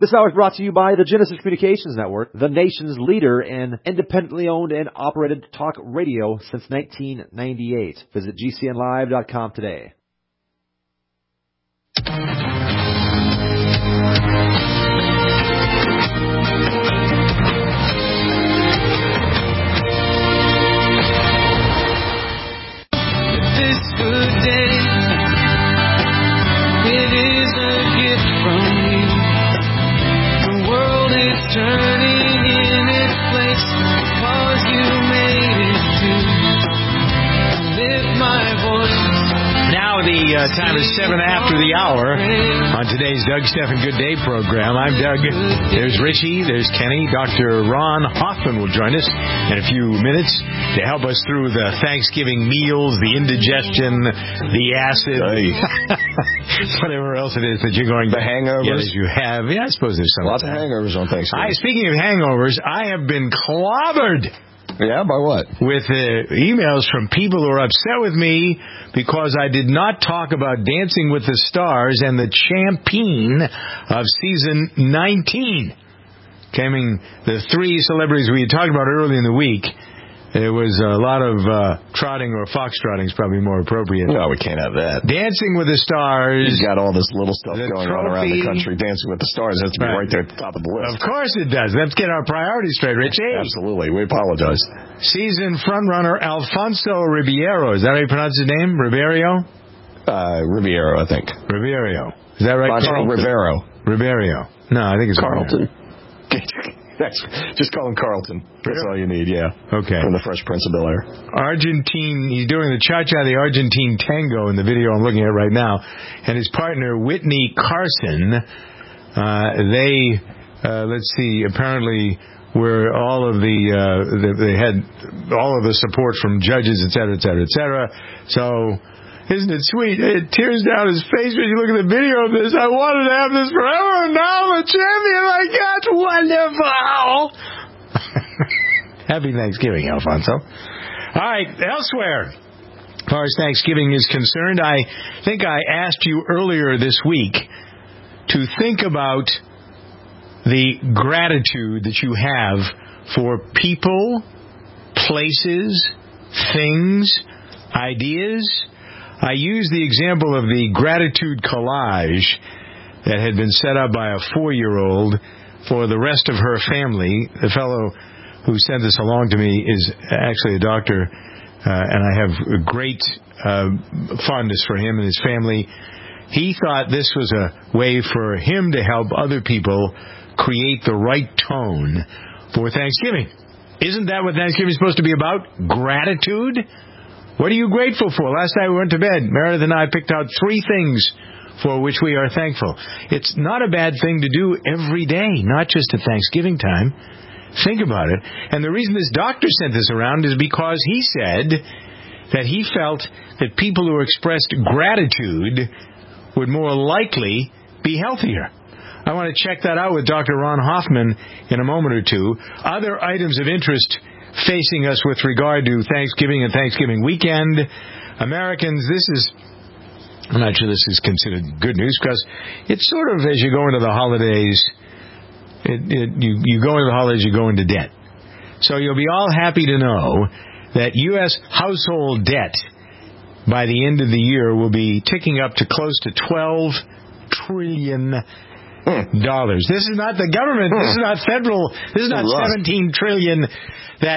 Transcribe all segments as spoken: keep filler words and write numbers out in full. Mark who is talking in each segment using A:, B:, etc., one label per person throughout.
A: This hour is brought to you by the Genesis Communications Network, the nation's leader in independently owned and operated talk radio since nineteen ninety-eight. Visit G C N live dot com today.
B: This good day, it is a gift from you. The world is turning in its place because you made it to lift my voice.
C: Now the uh, time is seven after the hour on today's Doug Stephan Good Day program. I'm Doug. There's Richie. There's Kenny. Doctor Ron Hoffman will join us in a few minutes to help us through the Thanksgiving meals, the indigestion, the acid, whatever else it is that you're going to.
D: The hangovers.
C: Yes, you have. Yeah, I suppose there's some.
D: Lots of hangovers on Thanksgiving.
C: I, speaking of hangovers, I have been clobbered.
D: Yeah, by what?
C: With uh, emails from people who are upset with me because I did not talk about Dancing with the Stars and the champion of season nineteen. Coming, the three celebrities we had talked about early in the week. There was a lot of uh, trotting, or foxtrotting is probably more appropriate.
D: No, we can't have that.
C: Dancing with the Stars.
D: You've got all this little stuff
C: the
D: going
C: trophy.
D: on around the country. Dancing with the Stars has to be
C: right.
D: right there at the top of the list.
C: Of course it does. Let's get our priorities straight, Richie.
D: Absolutely. We apologize.
C: Season frontrunner Alfonso Ribeiro. Is that how you pronounce his name? Ribeiro?
D: Uh, Ribeiro, I think.
C: Ribeiro. Is that right?
D: Carlton. Rivero.
C: Ribeiro. No, I think it's
D: Carlton. That's just call him Carlton. That's all you need, yeah.
C: Okay.
D: From the Fresh Prince of Bel-Air.
C: Argentine, he's doing the cha-cha, the Argentine tango in the video I'm looking at right now. And his partner, Whitney Carson, uh, they, uh, let's see, apparently were all of the, uh, they had all of the support from judges, et cetera, et cetera, et cetera. So, isn't it sweet? It tears down his face when you look at the video of this. I wanted to have this forever, and now I'm a champion. Like, that's wonderful. Happy Thanksgiving, Alfonso. All right, elsewhere, as far as Thanksgiving is concerned, I think I asked you earlier this week to think about the gratitude that you have for people, places, things, ideas. I used the example of the gratitude collage that had been set up by a four-year-old for the rest of her family. The fellow who sent this along to me is actually a doctor, uh, and I have a great uh, fondness for him and his family. He thought this was a way for him to help other people create the right tone for Thanksgiving. Isn't that what Thanksgiving is supposed to be about? Gratitude? What are you grateful for? Last night we went to bed. Meredith and I picked out three things for which we are thankful. It's not a bad thing to do every day, not just at Thanksgiving time. Think about it. And the reason this doctor sent this around is because he said that he felt that people who expressed gratitude would more likely be healthier. I want to check that out with Doctor Ron Hoffman in a moment or two. Other items of interest facing us with regard to Thanksgiving and Thanksgiving weekend. Americans, this is, I'm not sure this is considered good news because it's sort of as you go into the holidays, it, it, you, you go into the holidays, you go into debt. So you'll be all happy to know that U S household debt by the end of the year will be ticking up to close to twelve trillion dollars. This is not the government. This is not federal. This is not seventeen trillion that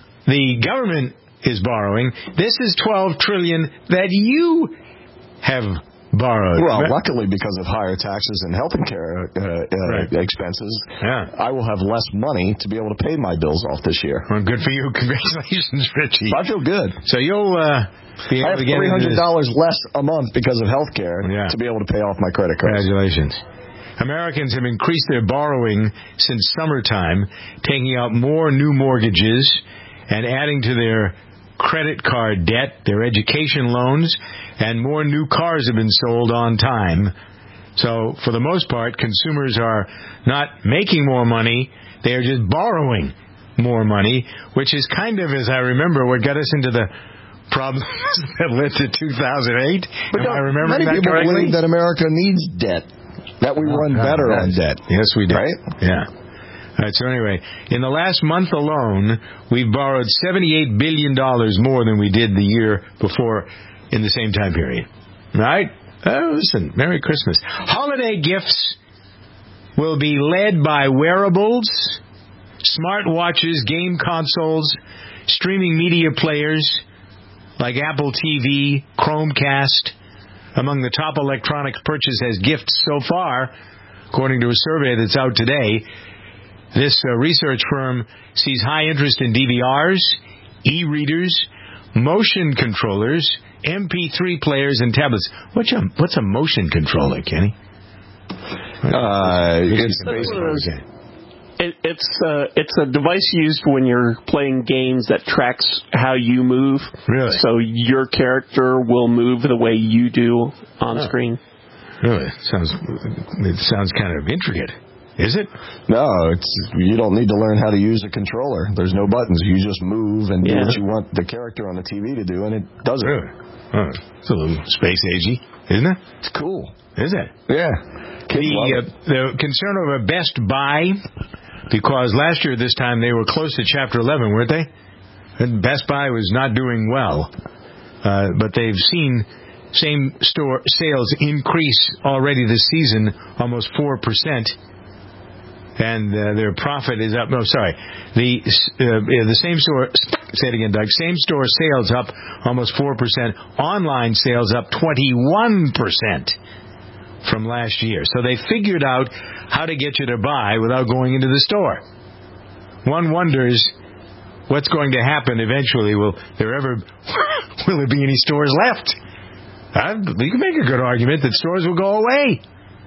C: the government is borrowing. This is twelve trillion that you have borrowed.
D: Well, luckily, because of higher taxes and health care uh, uh,
C: right.
D: expenses,
C: yeah.
D: I will have less money to be able to pay my bills off this year.
C: Well, good for you. Congratulations, Richie.
D: I feel good.
C: So you'll uh, be able
D: I have
C: to get
D: three hundred dollars less a month because of health care
C: yeah.
D: to be able to pay off my credit cards.
C: Congratulations. Americans have increased their borrowing since summertime, taking out more new mortgages and adding to their credit card debt, their education loans, and more new cars have been sold on time. So, for the most part, consumers are not making more money, they are just borrowing more money, which is kind of, as I remember, what got us into the problems that led to two thousand eight.
D: But
C: Am I remembering
D: many
C: that
D: people
C: correctly?
D: believe that America needs debt. That we
C: Oh,
D: run
C: God,
D: better
C: yes.
D: on debt.
C: Yes, we do.
D: Right?
C: Yeah. All right, so anyway, in the last month alone, we've borrowed seventy-eight billion dollars more than we did the year before in the same time period. Right? Oh, listen, Merry Christmas. Holiday gifts will be led by wearables, smartwatches, game consoles, streaming media players like Apple T V, Chromecast, among the top electronics purchased as gifts so far, according to a survey that's out today. This uh, research firm sees high interest in D V Rs, e-readers, motion controllers, M P three players, and tablets. What's a, what's a motion controller, Kenny?
D: Uh, it's
C: basically...
E: It, it's uh, it's a device used when you're playing games that tracks how you move.
C: Really?
E: So your character will move the way you do on
C: oh.
E: screen.
C: Really? Sounds it sounds kind of intricate. Is it?
D: No, it's you don't need to learn how to use a controller. There's no buttons. You just move and do
E: Yeah.
D: what you want the character on the T V to do, and it does it.
C: Really? Oh, it's a little space agey, isn't it?
D: It's cool.
C: Is it?
D: Yeah. Kids
C: The,
D: love
C: uh,
D: it.
C: the concern over Best Buy, because last year this time they were close to Chapter eleven, weren't they? And Best Buy was not doing well, uh, but they've seen same-store sales increase already this season, almost four percent. And uh, their profit is up. No, sorry. The uh, the same store. Say it again, Doug. Same store sales up almost four percent. Online sales up twenty-one percent from last year. So they figured out how to get you to buy without going into the store. One wonders what's going to happen eventually. Will there ever will there be any stores left? Uh, you can make a good argument that stores will go away,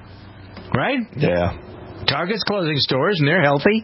C: right?
D: Yeah.
C: Target's closing stores, and they're healthy.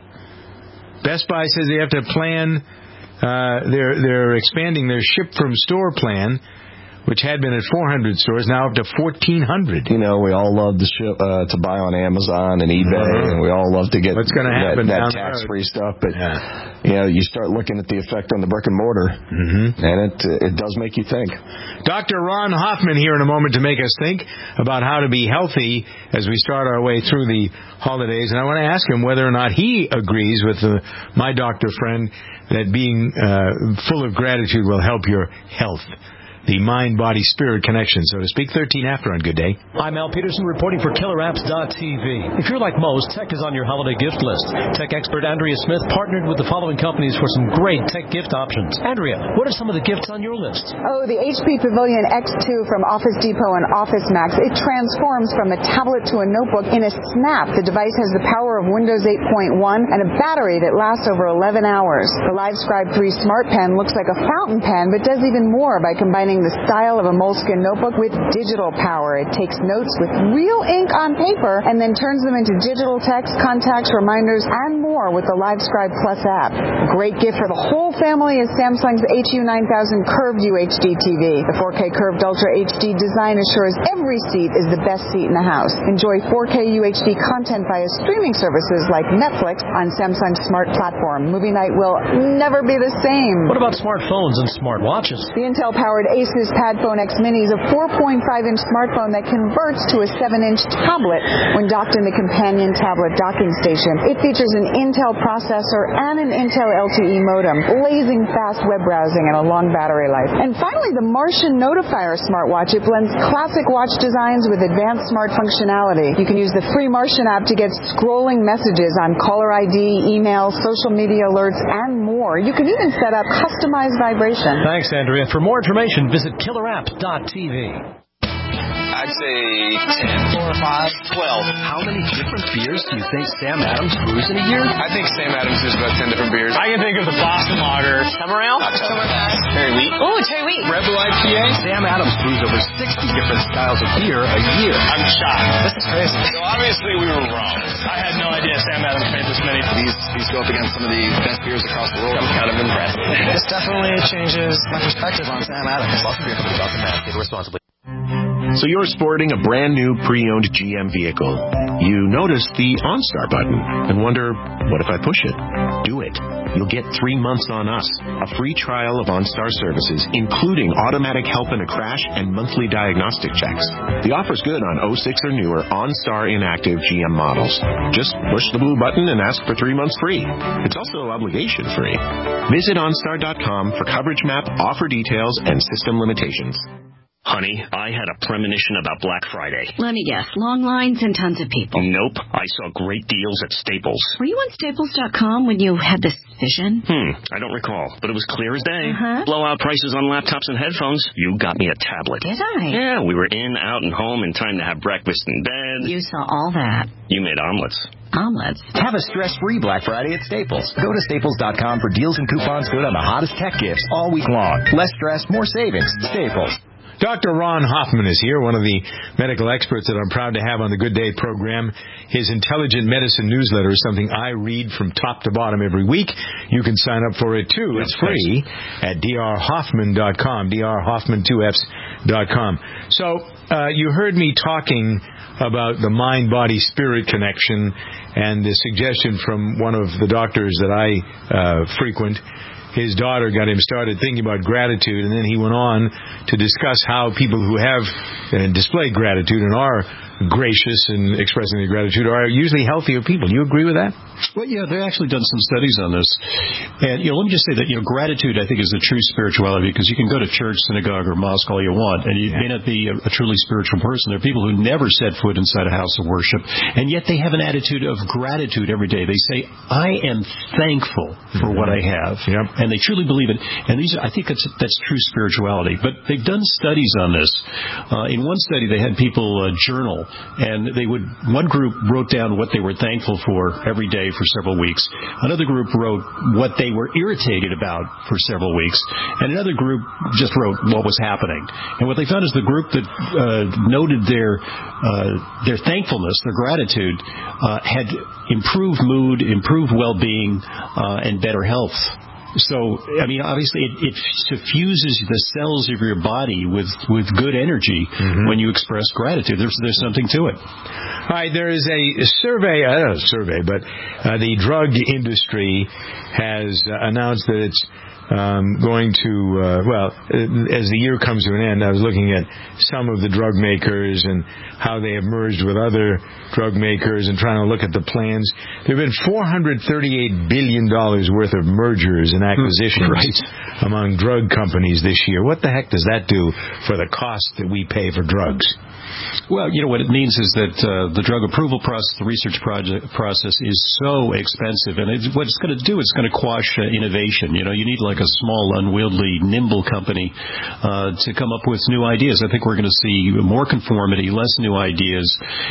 C: Best Buy says they have to plan. Uh, they're they're expanding their ship from store plan, which had been at four hundred stores, now up to fourteen hundred.
D: You know, we all love to ship, uh, to buy on Amazon and eBay,
C: Uh-huh.
D: and we all love to get
C: What's gonna
D: that,
C: happen
D: that
C: down the
D: tax-free stuff. But
C: Yeah.
D: you know, you start looking at the effect on the brick and mortar,
C: Mm-hmm.
D: and it it does make you think.
C: Doctor Ron Hoffman here in a moment to make us think about how to be healthy as we start our way through the holidays. And I want to ask him whether or not he agrees with uh, my doctor friend that being uh, full of gratitude will help your health. The mind-body-spirit connection, so to speak. thirteen after on Good Day.
F: I'm Al Peterson reporting for Killer Apps dot T V. If you're like most, tech is on your holiday gift list. Tech expert Andrea Smith partnered with the following companies for some great tech gift options. Andrea, what are some of the gifts on your list?
G: Oh, the H P Pavilion X two from Office Depot and Office Max. It transforms from a tablet to a notebook in a snap. The device has the power of Windows eight point one and a battery that lasts over eleven hours. The LiveScribe three Smart Pen looks like a fountain pen, but does even more by combining the style of a Moleskine notebook with digital power. It takes notes with real ink on paper and then turns them into digital text, contacts, reminders, and more with the LiveScribe Plus app. A great gift for the whole family is Samsung's H U nine thousand Curved U H D T V. The four K Curved Ultra H D design assures every seat is the best seat in the house. Enjoy four K U H D content via streaming services like Netflix on Samsung's smart platform. Movie night will never be the same.
F: What about smartphones and smartwatches?
G: The Intel-powered Asus Padphone X Mini is a four point five inch smartphone that converts to a seven inch tablet when docked in the companion tablet docking station. It features an Intel processor and an Intel L T E modem, blazing fast web browsing, and a long battery life. And finally, the Martian Notifier smartwatch. It blends classic watch designs with advanced smart functionality. You can use the free Martian app to get scrolling messages on caller I D, email, social media alerts, and more. You can even set up customized vibration.
F: Thanks, Andrea. For more information, visit Killer Apps dot T V.
H: I'd say ten. Four or five. Twelve.
I: How many different beers do you think Sam Adams brews in a year?
H: I think Sam Adams is about ten different beers.
E: I can think of the Boston Lager, Summer Ale,
H: Oktoberfest, Cherry Wheat,
J: Oh, cherry wheat.
H: Red Bull I P A.
I: Sam Adams brews over sixty different styles of beer a year.
E: I'm shocked.
I: This is crazy.
H: So obviously we were wrong.
E: I had no idea Sam Adams made this many.
H: These these go up against some of the best beers across the world. I'm kind of impressed.
I: This definitely changes my perspective on Sam Adams. Boston Beer Company, Boston, Mass. Get responsibly.
J: So you're sporting a brand new pre-owned G M vehicle. You notice the OnStar button and wonder, what if I push it? Do it. You'll get three months on us, a free trial of OnStar services, including automatic help in a crash and monthly diagnostic checks. The offer's good on oh six or newer OnStar inactive G M models. Just push the blue button and ask for three months free. It's also obligation free. Visit OnStar dot com for coverage map, offer details, and system limitations.
K: Honey, I had a premonition about Black Friday.
L: Let me guess, long lines and tons of people.
K: Nope, I saw great deals at Staples.
L: Were you on Staples dot com when you had this vision?
K: Hmm, I don't recall, but it was clear as day.
L: Uh-huh.
K: Blowout prices on laptops and headphones. You got me a tablet.
L: Did I?
K: Yeah, we were in, out, and home in time to have breakfast in bed.
L: You saw all that.
K: You made omelets.
L: Omelets?
I: Have a stress-free Black Friday at Staples. Go to Staples dot com for deals and coupons good on the hottest tech gifts all week long. Less stress, more savings. Staples.
C: Doctor Ron Hoffman is here, one of the medical experts that I'm proud to have on the Good Day program. His Intelligent Medicine newsletter is something I read from top to bottom every week. You can sign up for it, too. It's free at d r hoffman dot com, d r hoffman two f's dot com. So uh, you heard me talking about the mind-body-spirit connection and the suggestion from one of the doctors that I uh, frequent. His daughter got him started thinking about gratitude, and then he went on to discuss how people who have uh, displayed gratitude and are gracious in expressing their gratitude are usually healthier people. Do you agree with that?
M: Well, yeah, they've actually done some studies on this. And, you know, let me just say that, you know, gratitude, I think, is the true spirituality, because you can go to church, synagogue, or mosque all you want, and you yeah. may not be a, a truly spiritual person. There are people who never set foot inside a house of worship, and yet they have an attitude of gratitude every day. They say, I am thankful for mm-hmm. what I have.
C: Yep.
M: And they truly believe it. And these, are, I think that's, that's true spirituality. But they've done studies on this. Uh, in one study, they had people uh, journal, and they would, one group wrote down what they were thankful for every day for several weeks. Another group wrote what they were irritated about for several weeks. And another group just wrote what was happening. And what they found is the group that uh, noted their uh, their thankfulness, their gratitude, uh, had improved mood, improved well-being, uh, and better health. So, I mean, obviously, it, it suffuses the cells of your body with, with good energy mm-hmm. when you express gratitude. There's there's something to it.
C: All right, there is a survey, uh, not a survey, but uh, the drug industry has uh, announced that it's Um, going to, uh, well, as the year comes to an end, I was looking at some of the drug makers and how they have merged with other drug makers and trying to look at the plans. There have been four hundred thirty-eight billion dollars worth of mergers and acquisitions
M: right.
C: among drug companies this year. What the heck does that do for the cost that we pay for drugs?
M: Well, you know, what it means is that uh, the drug approval process, the research project process is so expensive. And it, what it's going to do, it's going to quash uh, innovation. You know, you need like a small, unwieldy, nimble company uh, to come up with new ideas. I think we're going to see more conformity, less new ideas.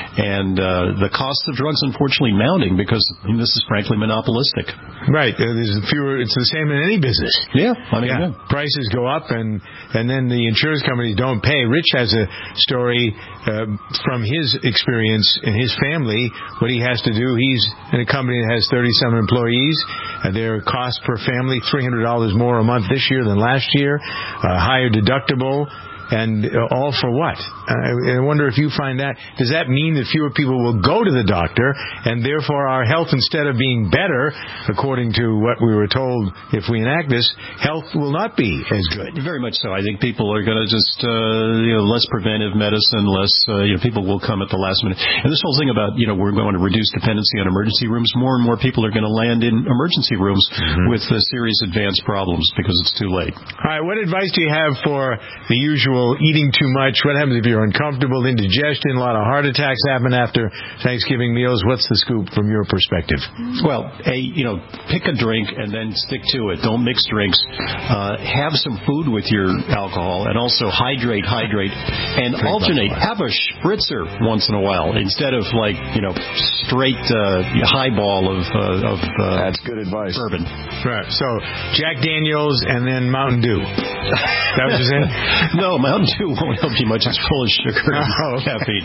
M: And uh, the cost of drugs, unfortunately, mounting because I mean, this is frankly monopolistic.
C: Right. Uh, there's fewer, it's the same in any business.
M: Yeah. I mean,
C: yeah.
M: yeah.
C: Prices go up and, and then the insurance companies don't pay. Rich has a story Uh, from his experience in his family, what he has to do. He's in a company that has thirty-some employees. Uh, their cost per family, three hundred dollars more a month this year than last year. Uh, higher deductible. And uh, all for what? Uh, I wonder if you find that. Does that mean that fewer people will go to the doctor, and therefore our health, instead of being better, according to what we were told if we enact this, health will not be as good?
M: Very much so. I think people are going to just, uh, you know, less preventive medicine, less, uh, you know, people will come at the last minute. And this whole thing about, you know, we're going to reduce dependency on emergency rooms, more and more people are going to land in emergency rooms mm-hmm. with uh, serious advanced problems because it's too late.
C: All right. What advice do you have for the usual eating too much? What happens if you're uncomfortable, indigestion, a lot of heart attacks happen after Thanksgiving meals? What's the scoop from your perspective?
M: Well, a, you know, pick a drink and then stick to it. Don't mix drinks. Uh, have some food with your alcohol, and also hydrate, hydrate, and Drink alternate. Have a spritzer once in a while instead of like, you know, straight uh, highball of uh, of uh,
D: that's good advice.
M: Bourbon.
C: Right. So Jack Daniels and then Mountain Dew. That was his name?
M: No, Mountain Dew won't help you much. It's full of sugar and
C: oh.
M: caffeine.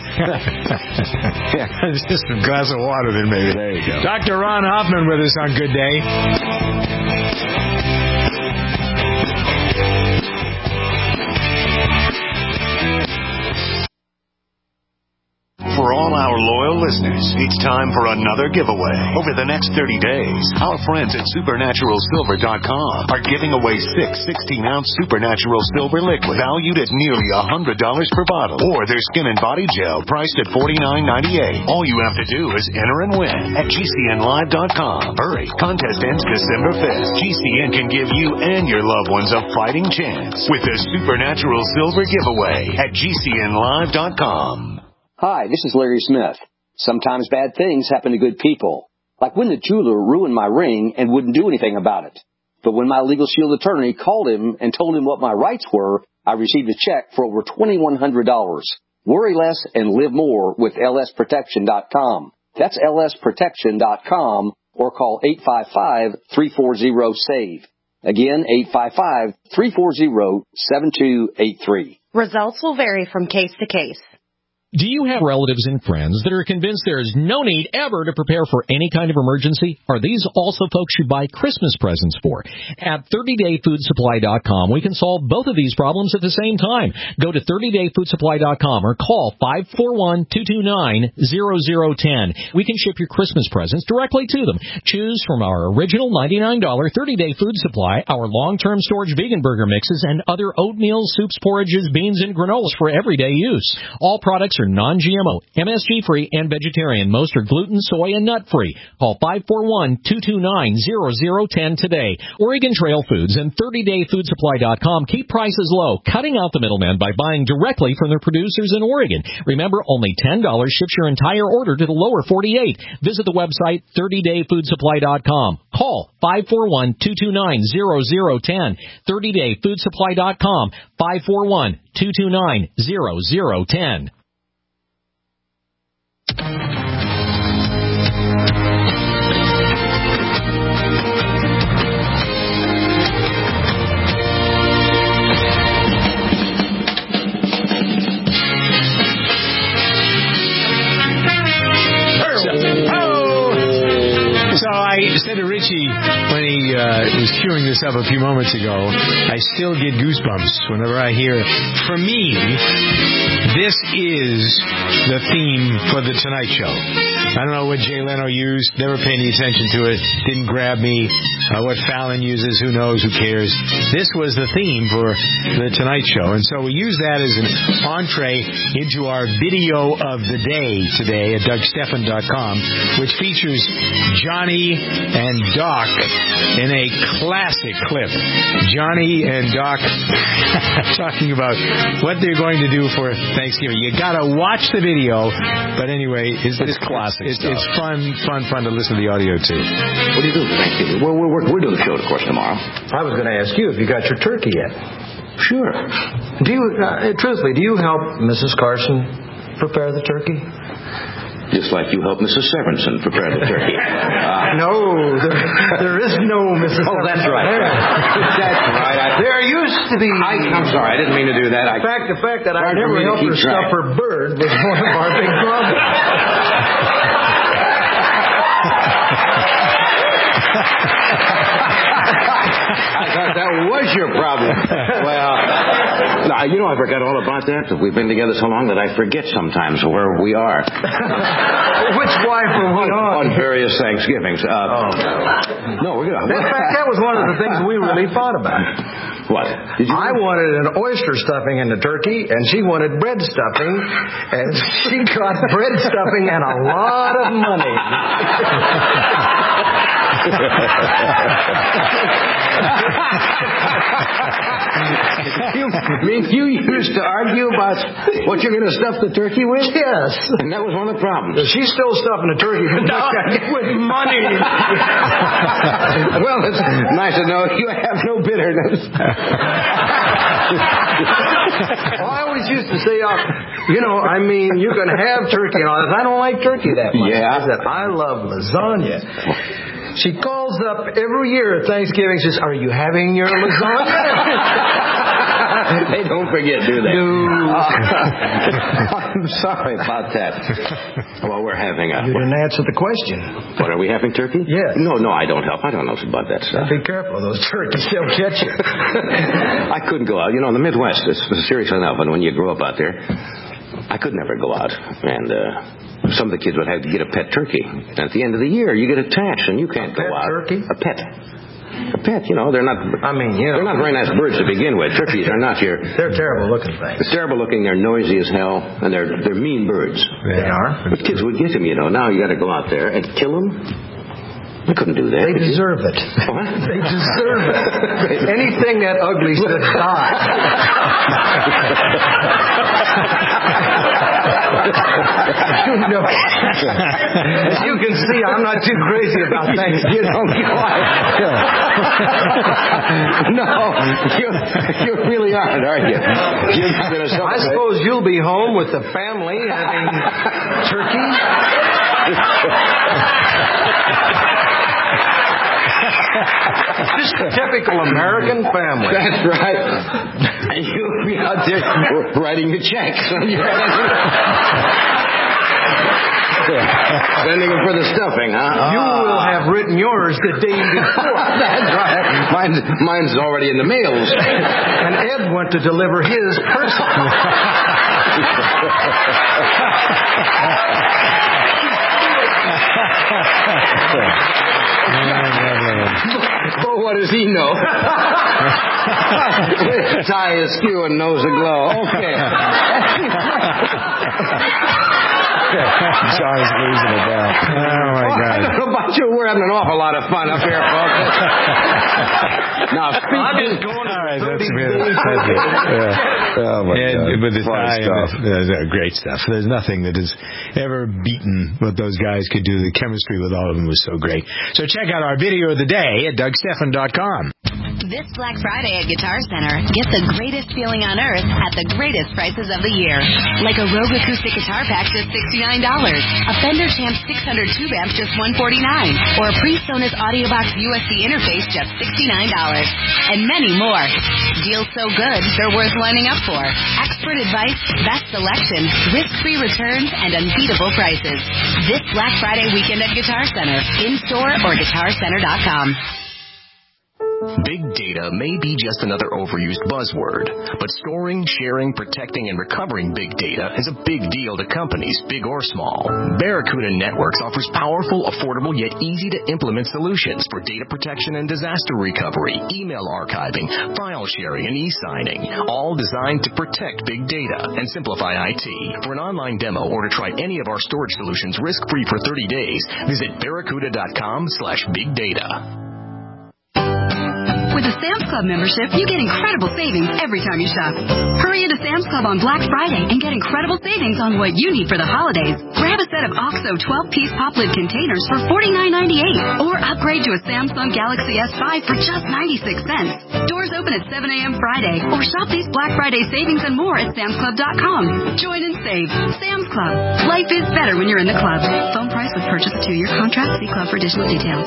C: Yeah, it's just a glass of water then maybe.
D: There you go.
C: Doctor Ron Hoffman with us on Good Day.
N: For all our loyal listeners, it's time for another giveaway. Over the next thirty days, our friends at Supernatural Silver dot com are giving away six sixteen-ounce Supernatural Silver liquid valued at nearly one hundred dollars per bottle, or their skin and body gel priced at forty-nine ninety-eight. All you have to do is enter and win at G C N Live dot com. Hurry, contest ends December fifth. G C N can give you and your loved ones a fighting chance with the Supernatural Silver giveaway at G C N Live dot com.
O: Hi, this is Larry Smith. Sometimes bad things happen to good people. Like when the jeweler ruined my ring and wouldn't do anything about it. But when my Legal Shield attorney called him and told him what my rights were, I received a check for over twenty-one hundred dollars. Worry less and live more with L S protection dot com. That's L S protection dot com or call eight five five, three four zero, SAVE. Again, eight five five, three four zero, seven two eight three.
P: Results will vary from case to case.
Q: Do you have relatives and friends that are convinced there is no need ever to prepare for any kind of emergency? Are these also folks you buy Christmas presents for? At thirty day food supply dot com, we can solve both of these problems at the same time. Go to thirty day food supply dot com or call five four one, two two nine, zero zero one zero. We can ship your Christmas presents directly to them. Choose from our original ninety-nine dollars thirty day food supply, our long-term storage vegan burger mixes, and other oatmeal, soups, porridges, beans, and granolas for everyday use. All products are non-G M O, M S G-free, and vegetarian. Most are gluten, soy, and nut-free. Call five four one, two two nine, zero zero one zero today. Oregon Trail Foods and thirty day food supply dot com keep prices low, cutting out the middleman by buying directly from their producers in Oregon. Remember, only ten dollars ships your entire order to the lower forty-eight. Visit the website thirty day food supply dot com. Call five four one, two two nine, zero zero one zero. thirty day food supply dot com, five four one, two two nine, zero zero one zero.
C: So I said to Richie when he uh, was queuing this up a few moments ago, I still get goosebumps whenever I hear, for me, this is the theme for The Tonight Show. I don't know what Jay Leno used, never paid any attention to it, didn't grab me. Uh, what Fallon uses, who knows, who cares. This was the theme for The Tonight Show, and so we use that as an entree into our video of the day today at Doug Stephan dot com, which features Johnny and Doc in a classic clip. Johnny and Doc talking about what they're going to do for Thanksgiving. You gotta watch the video, but anyway, it's, it's classic. It's, it's fun, fun, fun to listen to the audio too.
R: What do you do for Thanksgiving? Well, we're, we're, we're doing the show, of course, tomorrow.
S: I was going to ask you if you got your turkey yet.
R: Sure.
S: Do you, uh, truthfully, do you help Missus Carson prepare the turkey?
R: Just like you help Missus Severinsen prepare the turkey. Uh,
S: no, there, there is no Missus
R: Oh, that's right. That's right. I,
S: there used to be.
R: I, I'm sorry, I didn't mean to do that.
S: In
R: I,
S: fact, the fact that I never helped her stuff her bird was one of our big problems.
R: I thought that was your problem. Well, no, you know, I forgot all about that. We've been together so long that I forget sometimes where we are.
S: Which wife are we on?
R: On various Thanksgivings. Uh,
S: oh.
R: No, we're going to.
S: In fact, that was one of the things we really thought about.
R: What? Did you
S: I wanted an oyster stuffing in the turkey, and she wanted bread stuffing, and she got bread stuffing and a lot of money.
R: You mean you used to argue about what you're going to stuff the turkey with?
S: Yes.
R: And that was one of the problems.
S: She's still stuffing the turkey with, with money.
R: Well, it's nice to know you have no bitterness.
S: Well, I always used to say, uh, you know, I mean, you can have turkey and all that. I don't like turkey that much.
R: Yeah.
S: I said, I love lasagna. She calls up every year at Thanksgiving. She says, "Are you having your lasagna?"
R: They don't forget, do they?
S: No.
R: Uh, I'm sorry about that. Well, we're having a...
S: You didn't answer the question.
R: What, are we having turkey?
S: Yes.
R: No, no, I don't help. I don't know about that stuff.
S: Be careful. Those turkeys, they'll get you.
R: I couldn't go out. You know, in the Midwest, it's serious enough. And when you grow up out there, I could never go out. And uh, some of the kids would have to get a pet turkey. And at the end of the year, you get attached, and you can't
S: a
R: go
S: pet
R: out.
S: Turkey?
R: A pet. A pet, you know, they're not.
S: I mean, you know,
R: they're not very nice birds to begin with. Turkeys are not your.
S: They're terrible looking things.
R: They're terrible looking. They're noisy as hell, and they're they're mean birds.
S: They are.
R: But kids would get them, you know. Now you got to go out there and kill them. I couldn't do that.
S: They deserve
R: you?
S: it.
R: What?
S: They deserve it. Anything that ugly should die. you know, as you can see, I'm not too crazy about Thanksgiving.
R: No, you, you really aren't, are you?
S: I suppose you'll be home with the family having turkey. Just a typical American family.
R: That's right. And you'll be out there writing the checks. Sending them for the stuffing, huh?
S: You will have written yours the day before.
R: That's right. Mine's, mine's already in the mails.
S: And Ed went to deliver his personally.
R: Oh, what does he know? Tie askew and nose aglow. Okay.
C: John's losing it down. Oh, my God.
R: I don't know about you. We're having an awful lot of fun up here, folks. Now,
S: I'm just going
C: all right, that's yeah.
D: Oh, my
C: and,
D: God.
C: But the
D: Fun
C: time,
D: stuff.
C: is, uh, great stuff. There's nothing that has ever beaten what those guys could do. The chemistry with all of them was so great. So check out our video of the day at Doug Stephan dot com.
T: This Black Friday at Guitar Center, get the greatest feeling on earth at the greatest prices of the year. Like a Rogue Acoustic Guitar Pack, just sixty-nine dollars. A Fender Champ six hundred tube amp, just one hundred forty-nine dollars. Or a PreSonus AudioBox U S B interface, just sixty-nine dollars. And many more. Deals so good, they're worth lining up for. Expert advice, best selection, risk-free returns, and unbeatable prices. This Black Friday weekend at Guitar Center. In-store or guitar center dot com.
I: Big data may be just another overused buzzword, but storing, sharing, protecting, and recovering big data is a big deal to companies, big or small. Barracuda Networks offers powerful, affordable, yet easy-to-implement solutions for data protection and disaster recovery, email archiving, file sharing, and e-signing, all designed to protect big data and simplify I T. For an online demo or to try any of our storage solutions risk-free for thirty days, visit barracuda dot com slash big data.
T: With a Sam's Club membership, you get incredible savings every time you shop. Hurry into Sam's Club on Black Friday and get incredible savings on what you need for the holidays. Grab a set of OXO twelve-piece pop lid containers for forty-nine ninety-eight, or upgrade to a Samsung Galaxy S five for just ninety-six cents. Doors open at seven a.m. Friday, or shop these Black Friday savings and more at Sam's Club dot com. Join and save. Sam's Club. Life is better when you're in the club. Phone price with purchase two-year contract. See club for additional details.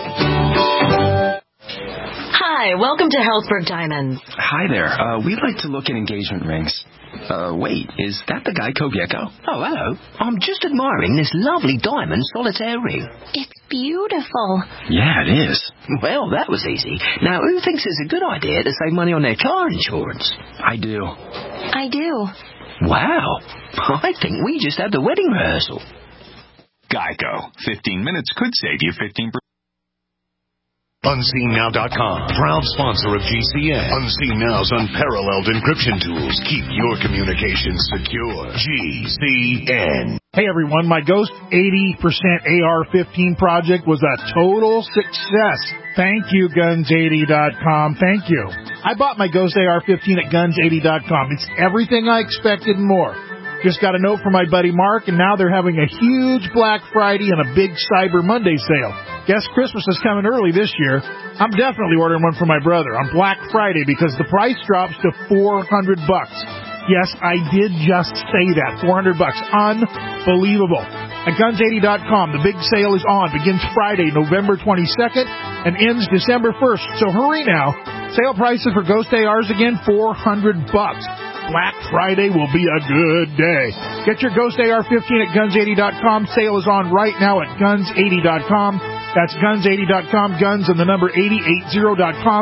U: Hi, welcome to Helzberg Diamonds.
V: Hi there. Uh, we'd like to look at engagement rings. Uh, wait, is that the Geico Gecko?
W: Oh, hello. I'm just admiring this lovely diamond solitaire ring.
U: It's beautiful.
V: Yeah, it is.
W: Well, that was easy. Now, who thinks it's a good idea to save money on their car insurance?
V: I do.
U: I do.
W: Wow. I think we just had the wedding rehearsal.
X: Geico. fifteen minutes could save you fifteen percent.
N: Unseen Now dot com, proud sponsor of G C N. Unseen Now's unparalleled encryption tools keep your communications secure. G C N.
Y: Hey everyone, my Ghost eighty percent A R fifteen project was a total success. Thank you, guns eighty dot com. Thank you. I bought my Ghost A R fifteen at guns eighty dot com. It's everything I expected and more. Just got a note from my buddy Mark, and now they're having a huge Black Friday and a big Cyber Monday sale. Guess Christmas is coming early this year. I'm definitely ordering one for my brother on Black Friday because the price drops to four hundred bucks. Yes, I did just say that. four hundred bucks. Unbelievable. At guns eighty dot com, the big sale is on. Begins Friday, November twenty-second, and ends December first. So hurry now. Sale prices for Ghost A Rs again, four hundred bucks. Black Friday will be a good day. Get your Ghost A R fifteen at guns eighty dot com. Sale is on right now at guns eighty dot com. That's guns eighty dot com, guns and the number eighty eighty dot com.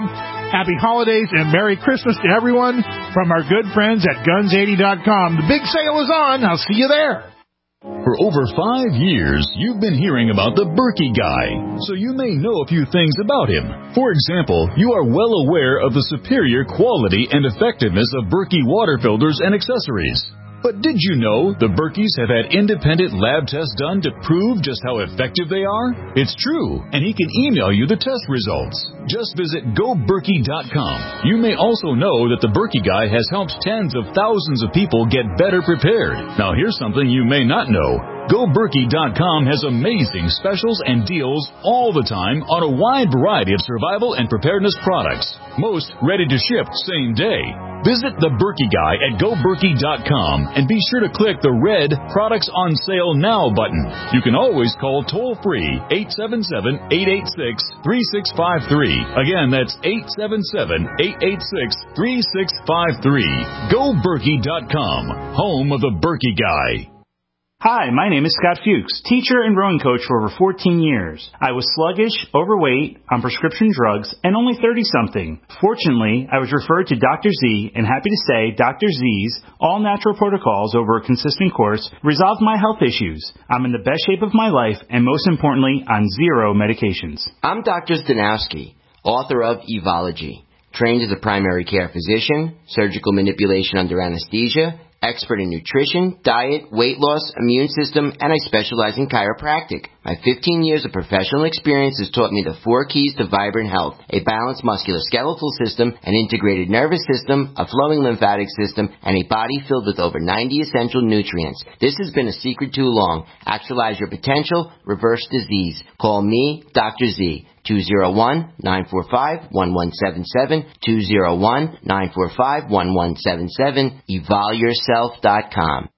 Y: Happy holidays and Merry Christmas to everyone from our good friends at guns eighty dot com. The big sale is on. I'll see you there.
A: For over five years, you've been hearing about the Berkey Guy, so you may know a few things about him. For example, you are well aware of the superior quality and effectiveness of Berkey water filters and accessories. But did you know the Berkeys have had independent lab tests done to prove just how effective they are? It's true, and he can email you the test results. Just visit go berkey dot com. You may also know that the Berkey Guy has helped tens of thousands of people get better prepared. Now here's something you may not know. go berkey dot com has amazing specials and deals all the time on a wide variety of survival and preparedness products. Most ready to ship same day. Visit the Berkey Guy at go berkey dot com and be sure to click the red Products on Sale Now button. You can always call toll-free eight seven seven, eight eight six, three six five three. Again, that's eight seven seven, eight eight six, three six five three. go berkey dot com, home of the Berkey Guy.
B: Hi, my name is Scott Fuchs, teacher and rowing coach for over fourteen years. I was sluggish, overweight, on prescription drugs, and only thirty-something. Fortunately, I was referred to Doctor Z, and happy to say Doctor Z's all-natural protocols over a consistent course resolved my health issues. I'm in the best shape of my life, and most importantly, on zero medications.
E: I'm Doctor Stanowski, author of Evology, trained as a primary care physician, surgical manipulation under anesthesia, expert in nutrition, diet, weight loss, immune system, and I specialize in chiropractic. My fifteen years of professional experience has taught me the four keys to vibrant health: a balanced musculoskeletal system, an integrated nervous system, a flowing lymphatic system, and a body filled with over ninety essential nutrients. This has been a secret too long. Actualize your potential, reverse disease. Call me, Doctor Z. two oh one, nine four five, one one seven seven, two oh one, nine four five, one one seven seven, evol yourself dot com.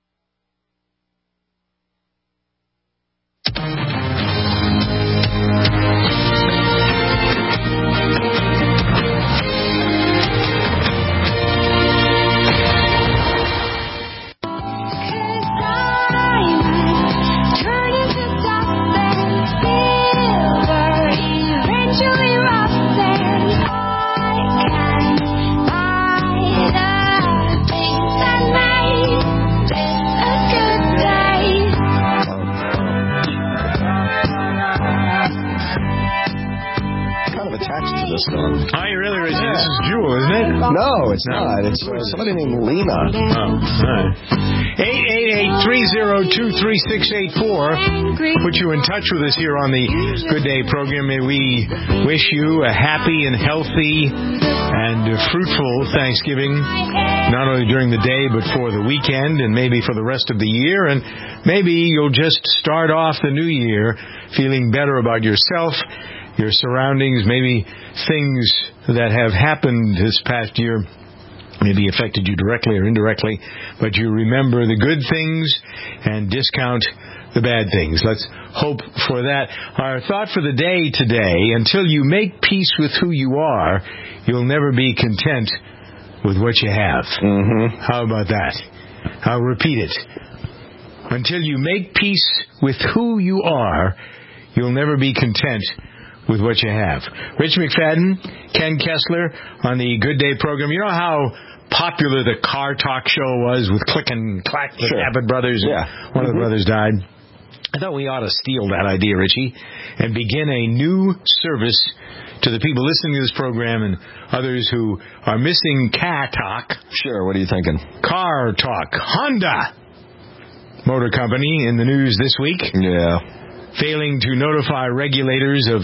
D: Song.
C: Oh, you really, Richie? Yeah. This is Jewel, isn't it?
D: No, it's no. not. It's uh, somebody named Lena.
C: Oh, all right. eight eight eight, three oh two, three six eight four. Put you in touch with us here on the Good Day program. May we wish you a happy and healthy and fruitful Thanksgiving, not only during the day, but for the weekend and maybe for the rest of the year. And maybe you'll just start off the new year feeling better about yourself, your surroundings, maybe things that have happened this past year maybe affected you directly or indirectly, but you remember the good things and discount the bad things. Let's hope for that. Our thought for the day today: until you make peace with who you are, you'll never be content with what you have.
D: Mm-hmm.
C: How about that? I'll repeat it. Until you make peace with who you are, you'll never be content with what you have. Rich McFadden, Ken Kessler on the Good Day program. You know how popular the car talk show was with Click and Clack, the
D: sure.
C: Abbott brothers?
D: Yeah.
C: One
D: mm-hmm.
C: of the brothers died. I thought we ought to steal that idea, Richie, and begin a new service to the people listening to this program and others who are missing car talk.
D: Sure, what are you thinking?
C: Car talk. Honda Motor Company in the news this week.
D: Yeah.
C: Failing to notify regulators of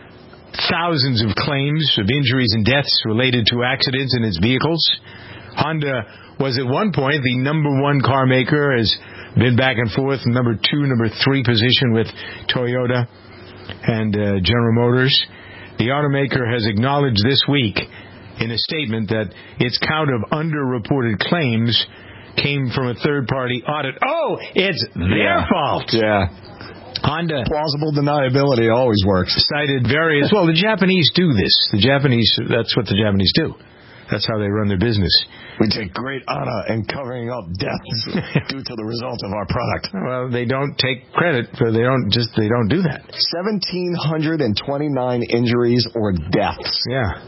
C: thousands of claims of injuries and deaths related to accidents in its vehicles. Honda was at one point the number one car maker, has been back and forth, number two, number three position with Toyota and uh, General Motors. The automaker has acknowledged this week in a statement that its count of underreported claims came from a third-party audit. Oh, it's their
D: yeah.
C: fault.
D: Yeah.
C: Honda.
D: Plausible deniability always works.
C: Cited various... Well, the Japanese do this. The Japanese, that's what the Japanese do. That's how they run their business.
D: We take great honor in covering up deaths due to the result of our product.
C: Well, they don't take credit for, they don't just, they don't do that.
D: one thousand seven hundred twenty-nine injuries or deaths.
C: Yeah.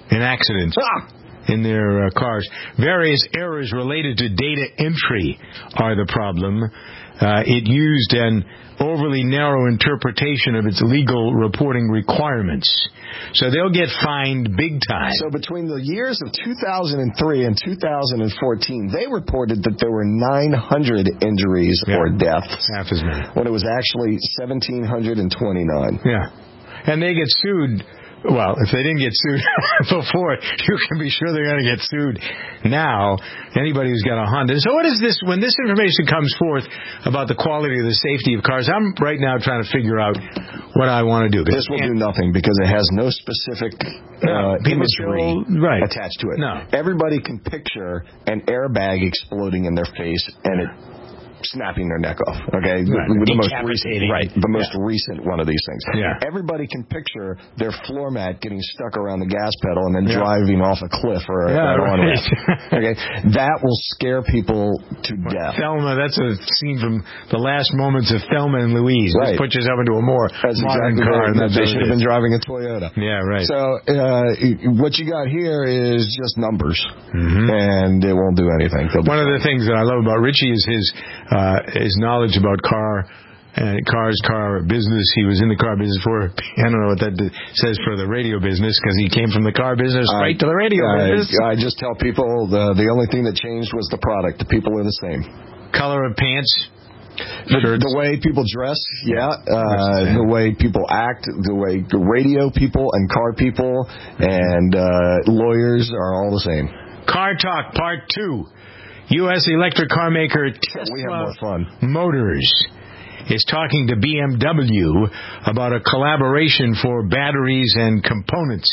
C: in accidents. Ah! In their uh, cars. Various errors related to data entry are the problem. Uh, it used an overly narrow interpretation of its legal reporting requirements. So they'll get fined big time.
D: So between the years of two thousand three and two thousand fourteen, they reported that there were nine hundred injuries yeah. or deaths.
C: Half as many.
D: When it was actually one thousand seven hundred twenty-nine.
C: Yeah. And they get sued. Well, if they didn't get sued before, you can be sure they're going to get sued now. Anybody who's got a Honda. So what is this, when this information comes forth about the quality of the safety of cars, I'm right now trying to figure out what I want to do.
D: This will do nothing because it has no specific uh, imagery
C: right.
D: attached to it.
C: No.
D: Everybody can picture an airbag exploding in their face and it snapping their neck off. Okay,
C: right.
D: the, the most recent, right? The most
C: yeah.
D: recent one of these things.
C: Yeah.
D: Everybody can picture their floor mat getting stuck around the gas pedal and then
C: yeah.
D: driving off a cliff or a,
C: yeah,
D: an
C: right.
D: on-ramp. Okay, that will scare people to death.
C: Thelma, that's a scene from the last moments of Thelma and Louise.
D: Right.
C: Just put yourself into a more
D: that's
C: modern
D: exactly
C: car.
D: Right.
C: And that's
D: they should have been driving a Toyota.
C: Yeah, right.
D: So uh, what you got here is just numbers,
C: mm-hmm.
D: and it won't do anything.
C: One of the things that I love about Richie is his uh, his knowledge about car uh, cars, car business. He was in the car business for, I don't know what that says for the radio business, because he came from the car business
D: I,
C: right to the radio
D: I,
C: business.
D: I just tell people the the only thing that changed was the product. The people are the same.
C: Color of pants.
D: The, the way people dress, yeah. Uh, the way people act, the way the radio people and car people and uh, lawyers are all the same.
C: Car Talk Part two. U S electric car maker Tesla
D: we have more fun.
C: Motors is talking to B M W about a collaboration for batteries and components.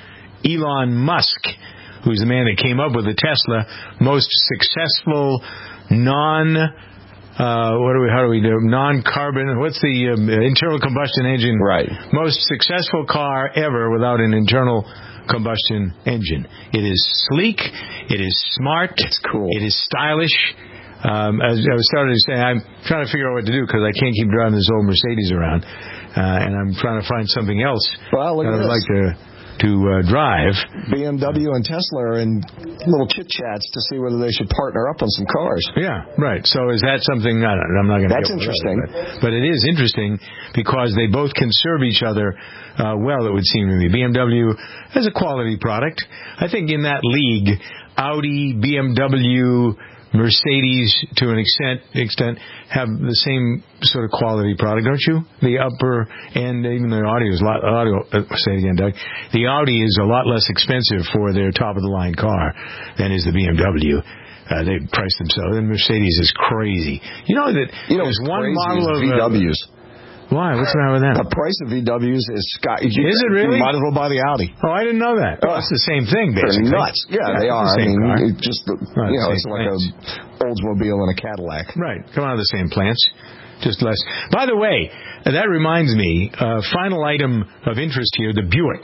C: Elon Musk, who's the man that came up with the Tesla, most successful non uh, what do we how do we do non-carbon? What's the um, internal combustion engine?
D: Right.
C: Most successful car ever without an internal combustion engine. It is sleek. It is smart.
D: It's cool.
C: It is stylish. Um, as I was starting to say, I'm trying to figure out what to do because I can't keep driving this old Mercedes around, uh, and I'm trying to find something else
D: well, look
C: that
D: at
C: I'd
D: this.
C: like to to uh, drive.
D: B M W and Tesla are in little chit chats to see whether they should partner up on some cars.
C: Yeah, right. So is that something? I don't, I'm not going to.
D: That's interesting.
C: That, but, but it is interesting because they both can serve each other uh, well. It would seem to me. B M W has a quality product. I think in that league, Audi, B M W, Mercedes, to an extent, extent, have the same sort of quality product, don't you? The upper end, even the audio is a lot. Audio, uh, say it again, Doug. The Audi is a lot less expensive for their top of the line car than is the B M W. Uh, they price themselves. And Mercedes is crazy. You know that
D: you know,
C: there's one model of
D: V Ws.
C: Uh, Why? What's the matter with that?
D: The price of V Ws is sky.
C: Is it really?
D: You might as well buy the Audi.
C: Oh, I didn't know that. Oh, it's the same thing, basically.
D: They're nuts. Yeah,
C: yeah
D: they are.
C: The
D: I mean,
C: car.
D: it just the, you know, it's like plants. a Oldsmobile and a Cadillac.
C: Right. Come out of the same plants. Just less. By the way, that reminds me, uh, final item of interest here, the Buick.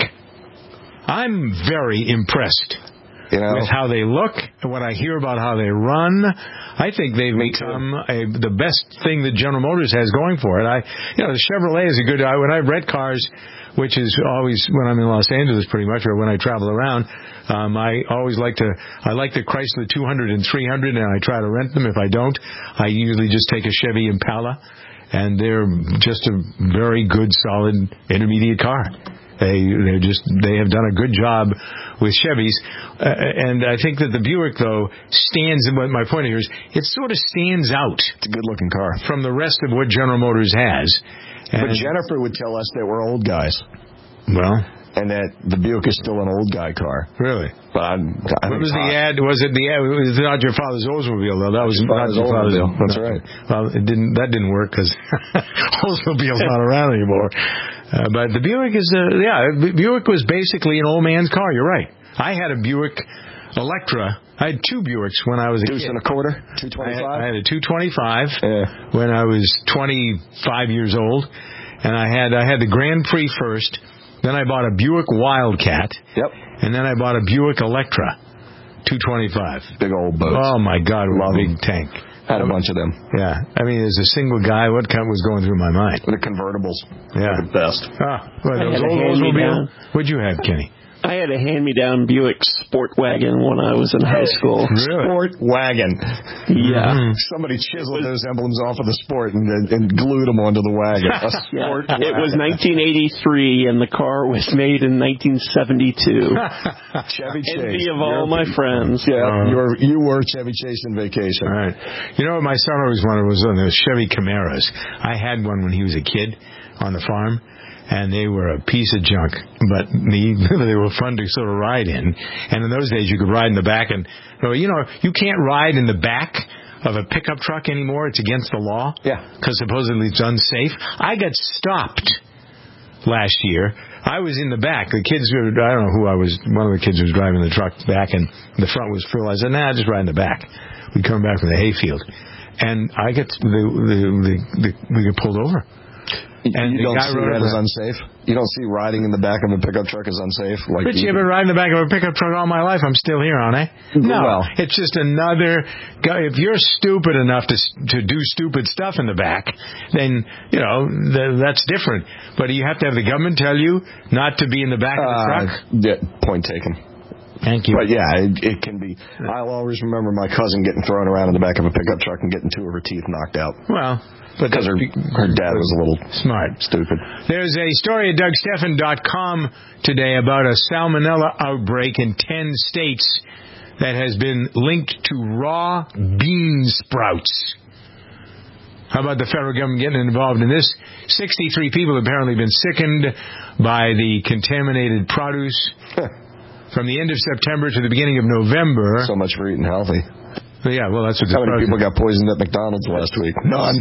C: I'm very impressed.
D: You know,
C: with how they look and what I hear about how they run. I think they've become a, the best thing that General Motors has going for it. I, you know, the Chevrolet is a good. I, when I rent cars, which is always when I'm in Los Angeles, pretty much, or when I travel around, um, I always like to. I like the Chrysler two hundred and three hundred, and I try to rent them. If I don't, I usually just take a Chevy Impala, and they're just a very good, solid intermediate car. They they just they have done a good job with Chevys, uh, and I think that the Buick though stands. My point here is it sort of stands out.
D: It's a good looking car
C: from the rest of what General Motors has. And
D: but Jennifer would tell us that we're old guys.
C: Well,
D: and that the Buick is still an old guy car.
C: Really?
D: But I'm, I
C: what was the ad? Was it the ad? It was not your father's Oldsmobile though. That was not your father's
D: Oldsmobile. That's right.
C: Well, it didn't. That didn't work because Oldsmobile's not around anymore. Uh, but the Buick is, uh, yeah, Buick was basically an old man's car. You're right. I had a Buick Electra. I had two Buicks when I was a
D: Deuce
C: kid.
D: and a quarter, two twenty-five.
C: I had, I had a two twenty-five
D: yeah.
C: when I was twenty-five years old, and I had I had the Grand Prix first. Then I bought a Buick Wildcat.
D: Yep.
C: And then I bought a Buick Electra, two twenty-five.
D: Big old boats.
C: Oh my God, what a big tank.
D: Had a bunch of them.
C: Yeah. I mean, as a single guy, what kind was going through my mind?
D: The convertibles.
C: Yeah.
D: The best.
C: Ah, well, those old Oldsmobile. What'd you have, Kenny?
F: I had a hand-me-down Buick Sport Wagon when I was in high school.
C: Really?
D: Sport Wagon.
F: Yeah.
D: Mm-hmm. Somebody chiseled those emblems off of the Sport and, and glued them onto the wagon. A Sport
F: yeah.
D: Wagon.
F: It was nineteen eighty-three, and the car was made in nineteen seventy-two.
D: Chevy Chase.
F: Envy of all my friends.
D: Yeah,
C: Uh,
D: you were you were Chevy Chase in vacation.
C: All right. You know what my son always wanted was on the Chevy Camaros. I had one when he was a kid on the farm. And they were a piece of junk, but the, they were fun to sort of ride in. And in those days, you could ride in the back. And, you know, you can't ride in the back of a pickup truck anymore. It's against the law.
D: Yeah.
C: Because supposedly it's unsafe. I got stopped last year. I was in the back. The kids were, I don't know who I was. One of the kids was driving the truck back, and the front was full. I said, nah, just ride in the back. We come back from the hayfield. And I get, the, the, the, the, we get pulled over.
D: And you don't see that as unsafe? You don't see riding in the back of a pickup truck as unsafe? Like
C: but you ever ride in the back of a pickup truck all my life? I'm still here, aren't I? No.
D: Well,
C: it's just another guy. If you're stupid enough to to do stupid stuff in the back, then, you know, th- that's different. But you have to have the government tell you not to be in the back of the
D: uh,
C: truck?
D: Yeah, point taken.
C: Thank you.
D: But yeah, it, it can be. I'll always remember my cousin getting thrown around in the back of a pickup truck and getting two of her teeth knocked out.
C: Well,
D: because her, her dad was a little
C: smart,
D: stupid.
C: There's a story at Doug Stephan dot com today about a salmonella outbreak in ten states that has been linked to raw bean sprouts. How about the federal government getting involved in this? sixty-three people have apparently been sickened by the contaminated produce. From the end of September to the beginning of November.
D: So much for eating healthy.
C: Yeah, well, that's what.
D: How many people got poisoned at McDonald's last week? None.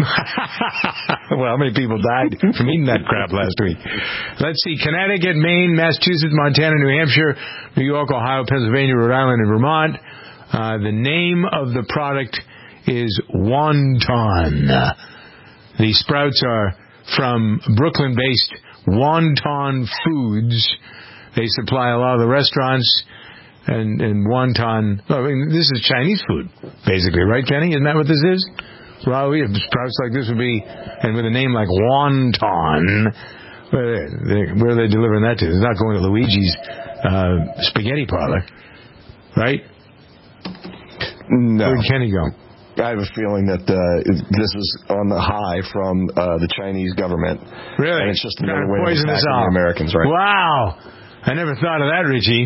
C: Well, how many people died from eating that crap last week? Let's see. Connecticut, Maine, Massachusetts, Montana, New Hampshire, New York, Ohio, Pennsylvania, Rhode Island, and Vermont. Uh, the name of the product is Wonton. The sprouts are from Brooklyn-based Wonton Foods. They supply a lot of the restaurants, and, and wonton, I mean, this is Chinese food, basically, right, Kenny? Isn't that what this is? Well, we have sprouts like this would be, and with a name like wonton, where are they, where are they delivering that to? It's not going to Luigi's uh, spaghetti parlor, right?
D: No.
C: Where'd Kenny go?
D: I have a feeling that uh, this is on the high from uh, the Chinese government.
C: Really?
D: And it's just another way of
C: poison us
D: attacking
C: all.
D: the Americans, right?
C: Wow. I never thought of that, Richie.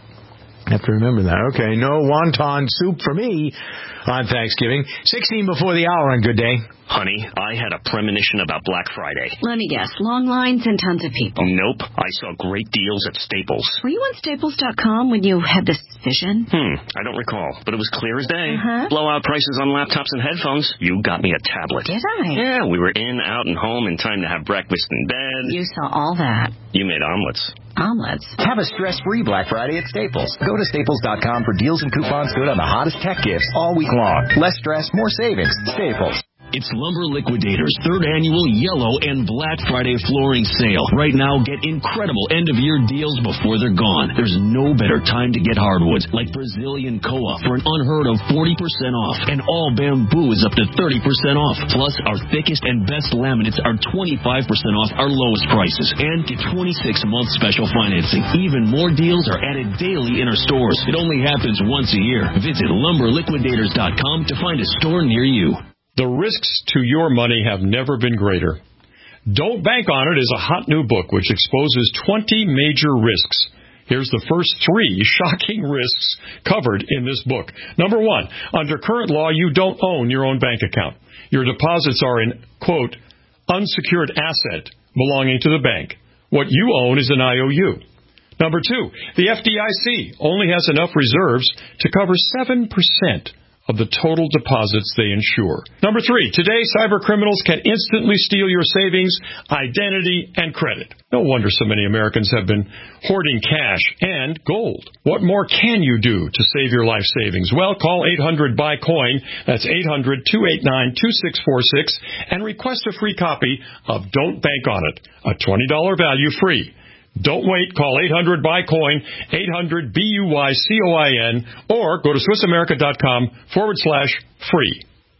C: I have to remember that. Okay, no wonton soup for me on Thanksgiving. sixteen before the hour on Good Day.
I: Honey, I had a premonition about Black Friday.
L: Let me guess. Long lines and tons of people.
I: Nope. I saw great deals at Staples.
L: Were you on Staples dot com when you had this vision?
I: Hmm, I don't recall, but it was clear as day.
L: Uh-huh.
I: Blowout prices on laptops and headphones. You got me a tablet.
L: Did I?
I: Yeah, we were in, out, and home in time to have breakfast in bed.
L: You saw all that.
I: You made omelets.
L: Omelets?
G: Have a stress-free Black Friday at Staples. Go to Staples dot com for deals and coupons good on the hottest tech gifts all week long. Less stress, more savings. Staples.
H: It's Lumber Liquidators' third annual Yellow and Black Friday flooring sale. Right now, get incredible end-of-year deals before they're gone. There's no better time to get hardwoods, like Brazilian Koa for an unheard of forty percent off. And all bamboo is up to thirty percent off. Plus, our thickest and best laminates are twenty-five percent off our lowest prices. And get twenty-six month special financing. Even more deals are added daily in our stores. It only happens once a year. Visit Lumber Liquidators dot com to find a store near you.
J: The risks to your money have never been greater. Don't Bank on It is a hot new book which exposes twenty major risks. Here's the first three shocking risks covered in this book. Number one, under current law, you don't own your own bank account. Your deposits are an, quote, unsecured asset belonging to the bank. What you own is an I O U. Number two, the F D I C only has enough reserves to cover seven percent of the total deposits they insure. Number three, today cyber criminals can instantly steal your savings, identity, and credit. No wonder so many Americans have been hoarding cash and gold. What more can you do to save your life savings? Well, call eight hundred buy coin, that's eight hundred, two eight nine, two six four six, and request a free copy of Don't Bank on It, a twenty dollars value free. Don't wait. Call eight hundred buy coin, eight hundred B U Y C O I N, or go to Swiss America dot com forward slash free.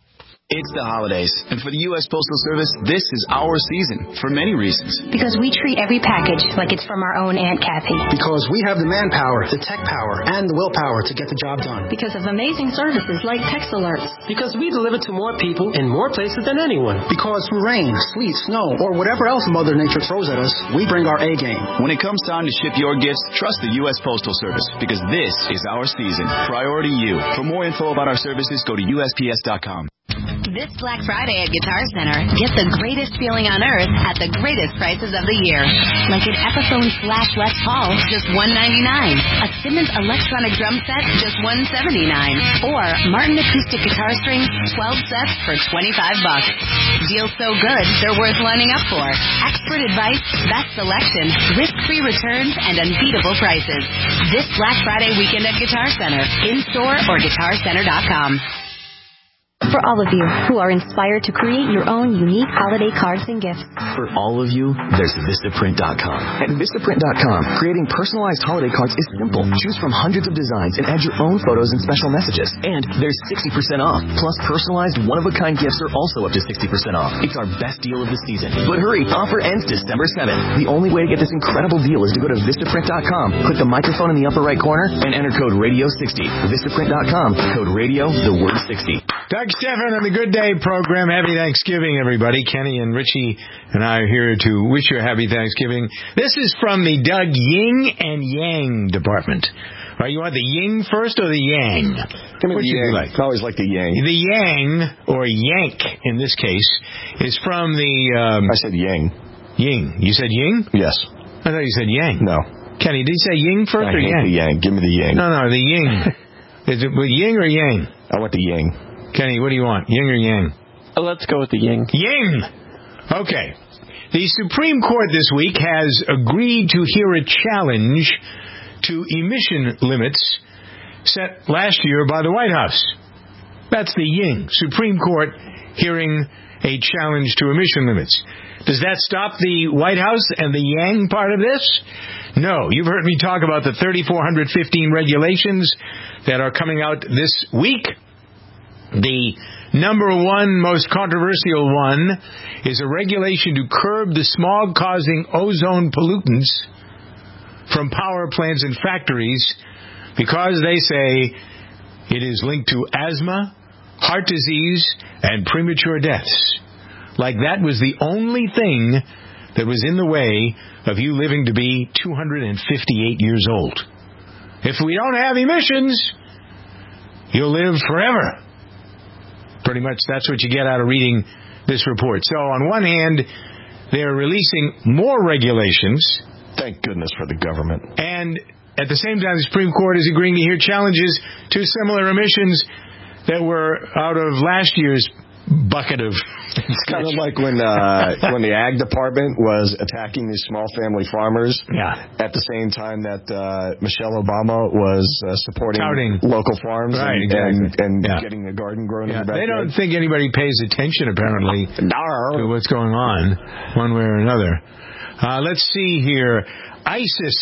V: It's the holidays, and for the U S Postal Service, this is our season, for many reasons.
U: Because we treat every package like it's from our own Aunt Kathy.
K: Because we have the manpower, the tech power, and the willpower to get the job done.
U: Because of amazing services like text alerts.
K: Because we deliver to more people in more places than anyone. Because through rain, sleet, snow, or whatever else Mother Nature throws at us, we bring our A game.
V: When it comes time to ship your gifts, trust the U S Postal Service, because this is our season. Priority you. For more info about our services, go to U S P S dot com.
T: This Black Friday at Guitar Center, get the greatest feeling on earth at the greatest prices of the year. Like an Epiphone Slash Les Paul, just one ninety-nine. A Simmons electronic drum set, just one seventy-nine. Or Martin acoustic guitar strings, twelve sets for twenty-five bucks. Deals so good, they're worth lining up for. Expert advice, best selection, risk-free returns, and unbeatable prices. This Black Friday weekend at Guitar Center, in-store or guitar center dot com.
U: For all of you who are inspired to create your own unique holiday cards and gifts.
V: For all of you, there's Vistaprint dot com. At Vistaprint dot com, creating personalized holiday cards is simple. Choose from hundreds of designs and add your own photos and special messages. And there's sixty percent off. Plus, personalized one-of-a-kind gifts are also up to sixty percent off. It's our best deal of the season. But hurry, offer ends December seventh. The only way to get this incredible deal is to go to Vistaprint dot com, click the microphone in the upper right corner, and enter code radio sixty. Vistaprint dot com, code radio, the word sixty.
C: Doug Stephan on the Good Day program. Happy Thanksgiving, everybody. Kenny and Richie and I are here to wish you a happy Thanksgiving. This is from the Doug Yin and Yang department. All right, you want the yin first or the yang?
D: Give me
C: what
D: the yang.
C: Like?
D: I always like the yang.
C: The yang, or yank in this case, is from the... Um,
D: I said yang.
C: Ying. You said ying?
D: Yes.
C: I thought you said yang.
D: No.
C: Kenny, did you say ying first
D: I
C: or
D: hate
C: yang?
D: the yang. Give me the yang.
C: No, no, the ying. Is it with yin or yang?
D: I want the yang.
C: Kenny, what do you want, yin or yang?
F: Uh, let's go with the yin.
C: Yin! Okay. The Supreme Court this week has agreed to hear a challenge to emission limits set last year by the White House. That's the yin. Supreme Court hearing a challenge to emission limits. Does that stop the White House and the yang part of this? No. You've heard me talk about the three thousand four hundred fifteen regulations that are coming out this week. The number one most controversial one is a regulation to curb the smog-causing ozone pollutants from power plants and factories because they say it is linked to asthma, heart disease, and premature deaths. Like that was the only thing that was in the way of you living to be two hundred fifty-eight years old. If we don't have emissions, you'll live forever. Pretty much that's what you get out of reading this report. So on one hand, they're releasing more regulations.
D: Thank goodness for the government.
C: And at the same time, the Supreme Court is agreeing to hear challenges to similar emissions that were out of last year's bucket of...
D: It's kind of like when uh, when the Ag Department was attacking these small family farmers
C: yeah.
D: at the same time that uh, Michelle Obama was uh, supporting
C: Touting.
D: local farms
C: right,
D: and,
C: exactly.
D: and, and
C: yeah.
D: getting a garden grown
C: yeah.
D: in the backyard.
C: They don't think anybody pays attention, apparently, to what's going on one way or another. Uh, let's see here. ISIS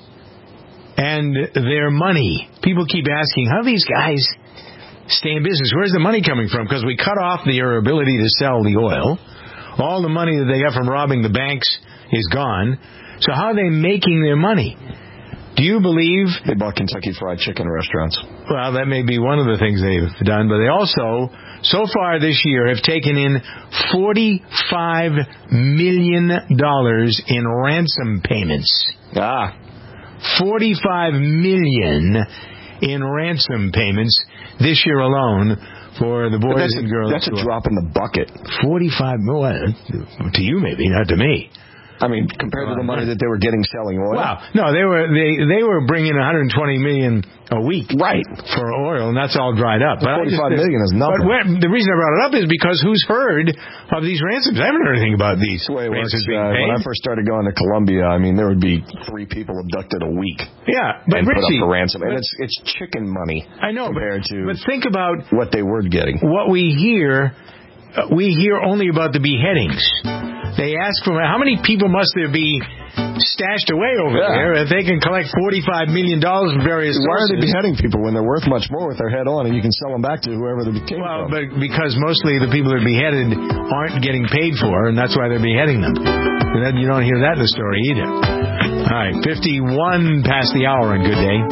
C: and their money. People keep asking, how do these guys stay in business? Where's the money coming from? Because we cut off their ability to sell the oil. All the money that they got from robbing the banks is gone. So how are they making their money? Do you believe...
D: They bought Kentucky Fried Chicken restaurants.
C: Well, that may be one of the things they've done, but they also, so far this year, have taken in forty-five million dollars in ransom payments.
D: Ah.
C: forty-five million dollars in ransom payments this year alone for the boys and girls.
D: That's a drop in the bucket.
C: forty-five million dollars. To you, maybe, not to me.
D: I mean, compared to the money that they were getting selling oil.
C: Wow. No, they were they they were bringing one hundred twenty million dollars a week,
D: right,
C: for oil, and that's all dried up.
D: But forty-five million dollars is nothing.
C: But where, the reason I brought it up is because who's heard of these ransoms? I haven't heard anything about these
D: That's the way it
C: ransoms
D: works.
C: being
D: Uh,
C: paid.
D: when I first started going to Colombia, I mean, there would be three people abducted a week.
C: Yeah, but
D: and
C: Richie,
D: put up for ransom, and it's it's chicken money.
C: I know,
D: compared
C: but,
D: to
C: but think about
D: what they were getting.
C: What we hear, uh, we hear only about the beheadings. they ask for how many people must there be stashed away over
D: yeah.
C: there if they can collect forty-five million dollars from various
D: Why
C: sources.
D: are they beheading people when they're worth much more with their head on, and you can sell them back to whoever they came
C: well,
D: from?
C: Well, but because mostly the people that are beheaded aren't getting paid for, and that's why they're beheading them. And then you don't hear that in the story either. All right, fifty-one past the hour on Good Day.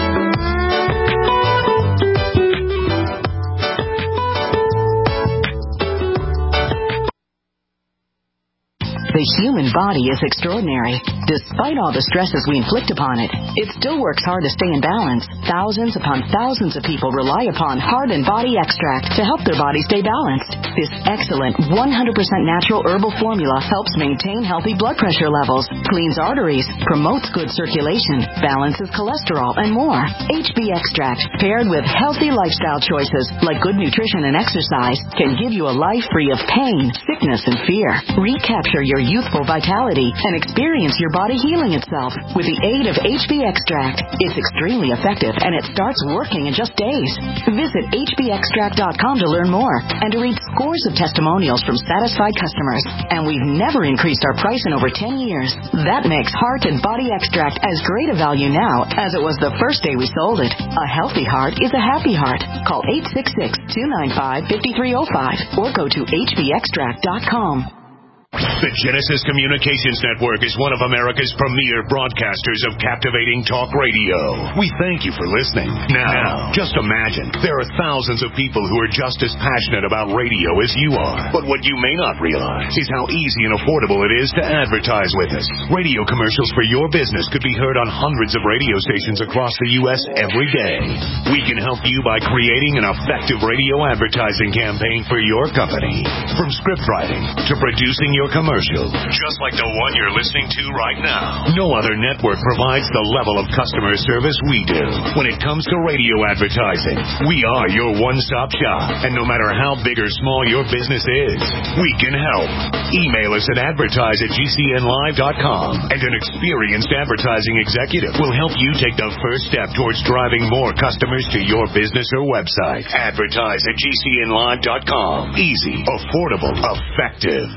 M: The human body is extraordinary. Despite all the stresses we inflict upon it, it still works hard to stay in balance. Thousands upon thousands of people rely upon Heart and Body Extract to help their body stay balanced. This excellent one hundred percent natural herbal formula helps maintain healthy blood pressure levels, cleans arteries, promotes good circulation, balances cholesterol, and more. H B Extract, paired with healthy lifestyle choices like good nutrition and exercise, can give you a life free of pain, sickness, and fear. Recapture your youthful vitality and experience your body healing itself with the aid of H B Extract. It's extremely effective and it starts working in just days. Visit H B extract dot com to learn more and to read scores of testimonials from satisfied customers. And we've never increased our price in over ten years. That makes Heart and Body Extract as great a value now as it was the first day we sold it. A healthy heart is a happy heart. Call eight six six, two nine five, five three zero five or go to H B extract dot com.
N: The Genesis Communications Network is one of America's premier broadcasters of captivating talk radio. We thank you for listening. Now, just imagine, there are thousands of people who are just as passionate about radio as you are. But what you may not realize is how easy and affordable it is to advertise with us. Radio commercials for your business could be heard on hundreds of radio stations across the U S every day. We can help you by creating an effective radio advertising campaign for your company. From script writing to producing your commercial, just like the one you're listening to right now. No other network provides the level of customer service we do. When it comes to radio advertising, we are your one-stop shop. And no matter how big or small your business is, we can help. Email us at advertise at G C N live dot com, and an experienced advertising executive will help you take the first step towards driving more customers to your business or website. Advertise at G C N live dot com. Easy, affordable, effective.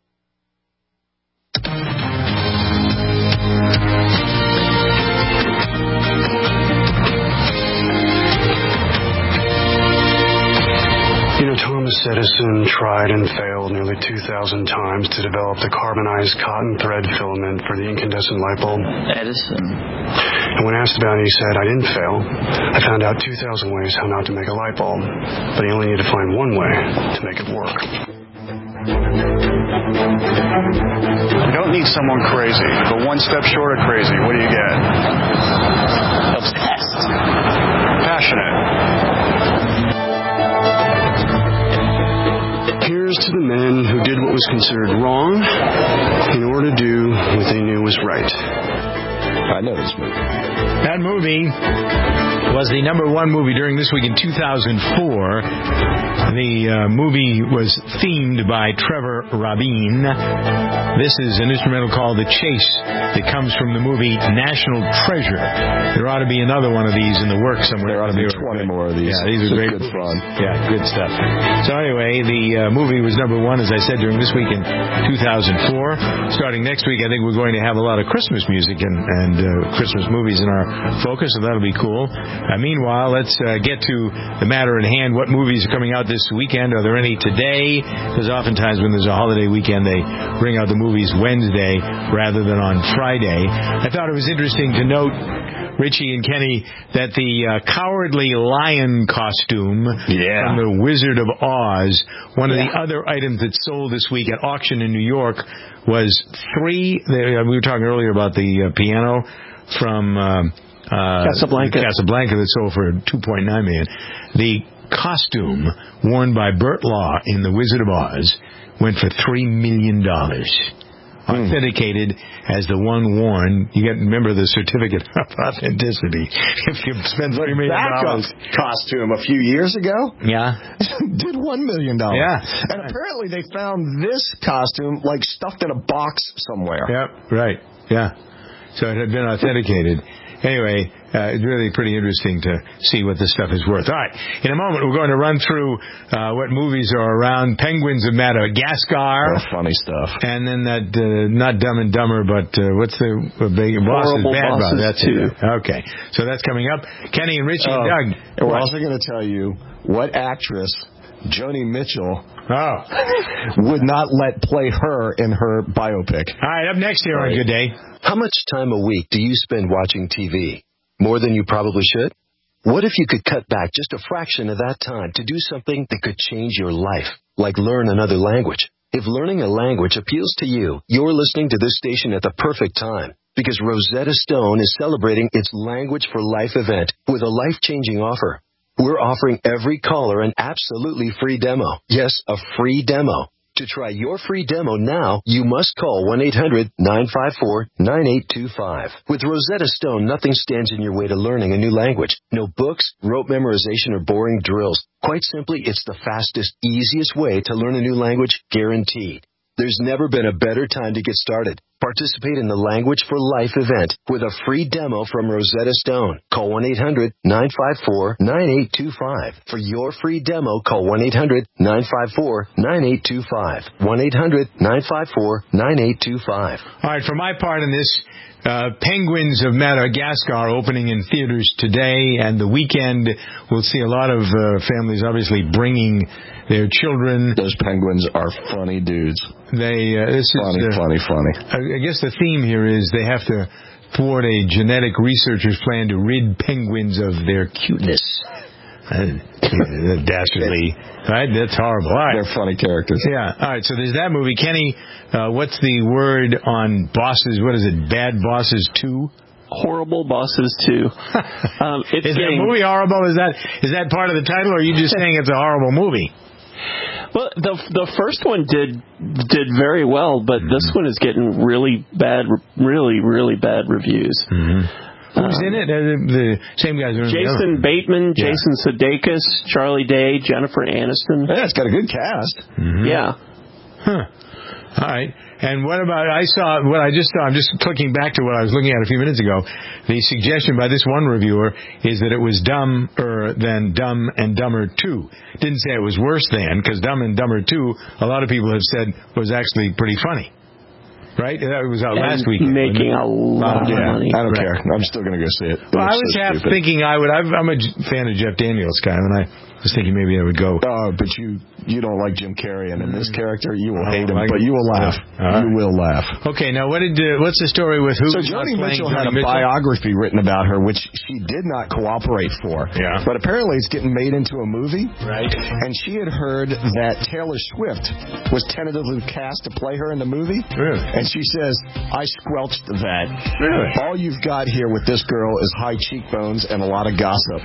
O: You know, Thomas Edison tried and failed nearly two thousand times to develop the carbonized cotton thread filament for the incandescent light bulb. Edison. And when asked about it, he said, I didn't fail. I found out two thousand ways how not to make a light bulb. But you only need to find one way to make it work.
P: You don't need someone crazy, but one step short of crazy, what do you get? Obsessed. Passionate.
O: Here's to the men who did what was considered wrong in order to do what they knew was right.
D: I know this movie.
C: That movie was the number one movie during this week in two thousand four. The uh, movie was themed by Trevor Rabin. This is an instrumental called The Chase that comes from the movie National Treasure. There ought to be another one of these in the works somewhere.
D: There ought to be twenty more of these.
C: Yeah, these are great.
D: Good fun.
C: Yeah, good stuff. So anyway, the uh, movie was number one, as I said, during this week in two thousand four. Starting next week, I think we're going to have a lot of Christmas music and, and uh, Christmas movies in our focus, so that'll be cool. Uh, meanwhile, let's uh, get to the matter at hand. What movies are coming out this weekend? Are there any today? Because oftentimes when there's a holiday weekend, they bring out the movies Wednesday rather than on Friday. I thought it was interesting to note, Richie and Kenny, that the uh, Cowardly Lion costume
D: yeah.
C: from The Wizard of Oz, one of yeah. the other items that sold this week at auction in New York, was three. We were talking earlier about the uh, piano from uh, uh,
F: Casablanca.
C: Casablanca that sold for two point nine million dollars. The costume worn by Burt Law in The Wizard of Oz went for three million dollars. Authenticated as the one worn. You get, remember, the certificate of authenticity. If you spend three million dollars.
D: That costume a few years ago,
C: yeah,
D: did one million dollars.
C: Yeah,
D: and apparently they found this costume like stuffed in a box somewhere.
C: Yep, right. Yeah. So it had been authenticated. Anyway, uh, it's really pretty interesting to see what this stuff is worth. All right, in a moment we're going to run through uh, what movies are around. Penguins of Madagascar.
D: That's funny stuff.
C: And then that, uh, not Dumb and Dumber, but uh, what's the uh, big Bosses,
F: Horrible
C: Bad
F: Bosses
C: Boss. That's
F: two.
C: it. Okay, so that's coming up. Kenny and Richie
D: Oh,
C: and Doug.
D: and we're also going to tell you what actress Joni Mitchell
C: oh.
D: would not let play her in her biopic.
C: All right, up next here on Good Day.
Q: How much time a week do you spend watching T V? More than you probably should? What if you could cut back just a fraction of that time to do something that could change your life, like learn another language? If learning a language appeals to you, you're listening to this station at the perfect time, because Rosetta Stone is celebrating its Language for Life event with a life-changing offer. We're offering every caller an absolutely free demo. Yes, a free demo. To try your free demo now, you must call one eight hundred nine five four nine eight two five. With Rosetta Stone, nothing stands in your way to learning a new language. No books, rote memorization, or boring drills. Quite simply, it's the fastest, easiest way to learn a new language, guaranteed. There's never been a better time to get started. Participate in the Language for Life event with a free demo from Rosetta Stone. Call one eight hundred nine five four nine eight two five. For your free demo, call one eight hundred nine five four nine eight two five. one eight hundred nine five four nine eight two five.
C: All right, for my part in this, uh, Penguins of Madagascar opening in theaters today and the weekend. We'll see a lot of uh, families obviously bringing their children.
D: Those penguins are funny dudes.
C: They uh, this
D: funny,
C: is uh,
D: funny, funny.
C: I guess the theme here is they have to thwart a genetic researcher's plan to rid penguins of their cuteness. Uh, dastardly, right? That's horrible. All right.
D: They're funny characters.
C: Yeah. All right. So there's that movie. Kenny, uh, what's the word on Bosses? What is it? Bad Bosses two?
F: Horrible Bosses two. Um, it's
C: is
F: getting,
C: the movie horrible? Is that is that part of the title, or are you just saying it's a horrible movie?
F: Well, the the first one did did very well, but mm-hmm. this one is getting really bad, really really bad reviews.
C: Mm-hmm. Who's
F: um,
C: in it? Uh, the, the same guys. Are
F: Jason Bateman,
C: yeah.
F: Jason Sudeikis, Charlie Day, Jennifer Aniston.
D: Yeah, it's got a good cast.
C: Mm-hmm.
F: Yeah.
C: Huh. All right. And what about, I saw, what I just saw, I'm just clicking back to what I was looking at a few minutes ago. The suggestion by this one reviewer is that it was dumber than Dumb and Dumber two. Didn't say it was worse than, because Dumb and Dumber two, a lot of people have said was actually pretty funny. Right? That was out
F: and
C: last weekend.
F: Making a lot of
D: yeah,
F: money.
D: I don't
C: right.
D: care. I'm still going to go see it. it
C: well, I was
D: so
C: half
D: stupid.
C: thinking I would. I've, I'm a fan of Jeff Daniels kind of, and I was thinking maybe I would go.
D: Oh, but you you don't like Jim Carrey, and in this character, you will
C: I
D: hate him,
C: like
D: but you will laugh.
C: Right.
D: You will laugh.
C: Okay, now what did uh, what's the story with who?
D: So Joni Mitchell had a Mitchell? biography written about her, which she did not cooperate for.
C: Yeah.
D: But apparently it's getting made into a movie.
C: Right.
D: And she had heard that Taylor Swift was tentatively cast to play her in the movie.
C: Really?
D: And she says, I squelched that.
C: Really?
D: All you've got here with this girl is high cheekbones and a lot of gossip.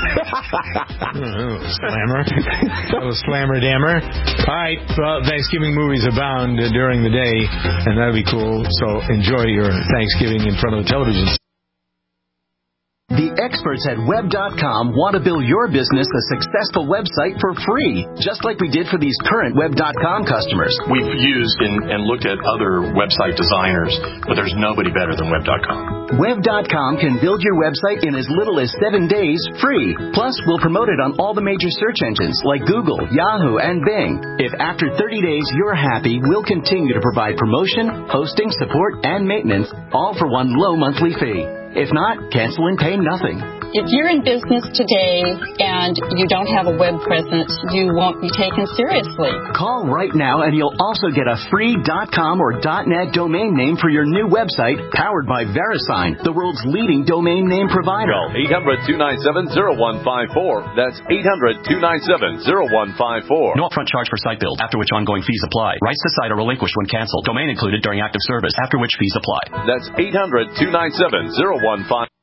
C: oh, slammer. Little slammer dammer. All right. Well, Thanksgiving movies abound uh, during the day, and that'll be cool. So enjoy your Thanksgiving in front of the television.
R: The experts at web dot com want to build your business a successful website for free, just like we did for these current web dot com customers.
S: We've used and, and looked at other website designers, but there's nobody better than web dot com.
R: web dot com can build your website in as little as seven days free. Plus, we'll promote it on all the major search engines like Google, Yahoo, and Bing. If after thirty days you're happy, we'll continue to provide promotion, hosting, support, and maintenance, all for one low monthly fee. If not, cancel and pay nothing.
W: If you're in business today and you don't have a web presence, you won't be taken seriously.
R: Call right now and you'll also get a free .com or .net domain name for your new website, powered by VeriSign, the world's leading domain name provider.
X: Call eight hundred two nine seven zero one five four. That's eight hundred two nine seven zero one five four.
Z: No upfront charge for site build, after which ongoing fees apply. Rights to site are relinquished when canceled. Domain included during active service, after which fees apply.
X: That's eight hundred two nine seven zero one five four.